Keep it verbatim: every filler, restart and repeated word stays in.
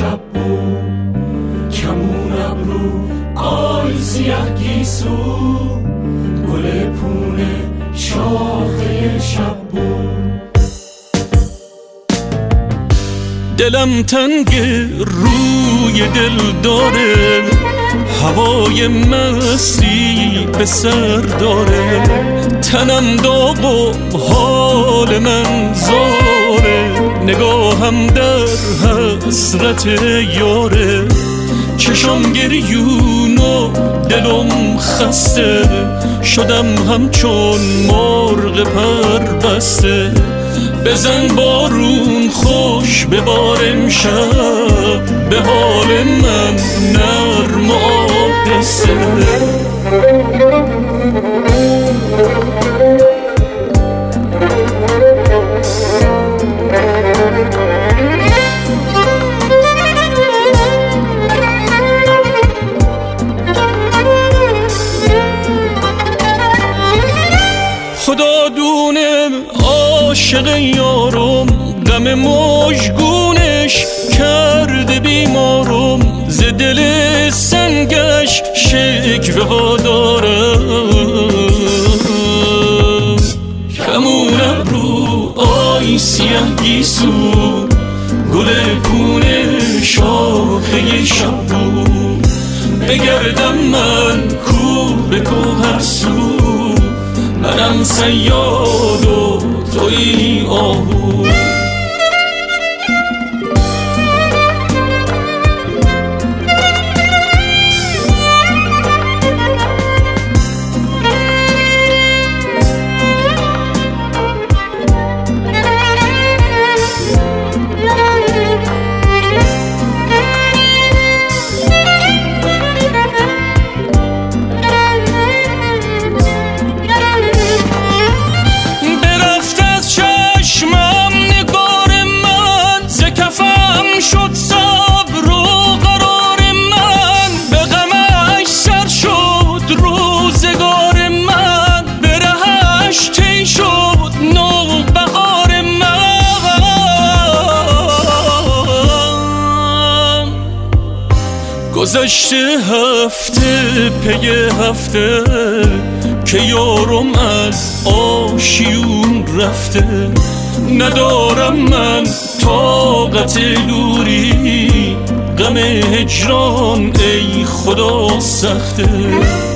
شب بود، کمون ابرو آی سیاه گیسو، گل پونه شاخه شب بود. دلم تنگ روی دل داره، هوای مستی به سر داره، تنم داغ و حال من زاره، نگاهم در حسرت یاره، چشم گریون و دلم خسته، شدم همچون مرغ پر بسته. بزن بارون خوش به بار امشب، به حال من نرم و آهسته. خدا دونه عاشق یارم، غم مژگونش کرده بیمارم، ز دل سنگش شکوه ها دارم. کمون ابرو آی سیاه گیسو، گل پونه شاخه شب بود، بگردم من کو به کو هر سو، منم صیاد و تویی آهو. شد صبر و قرار من، به غمش سر شد روزگار من، به رهش طی شد نوبهار من. گذشته هفته پی هفته که یارم از آشیون رفته، ندارم من طاقت دوری، غم هجران ای خدا سخته.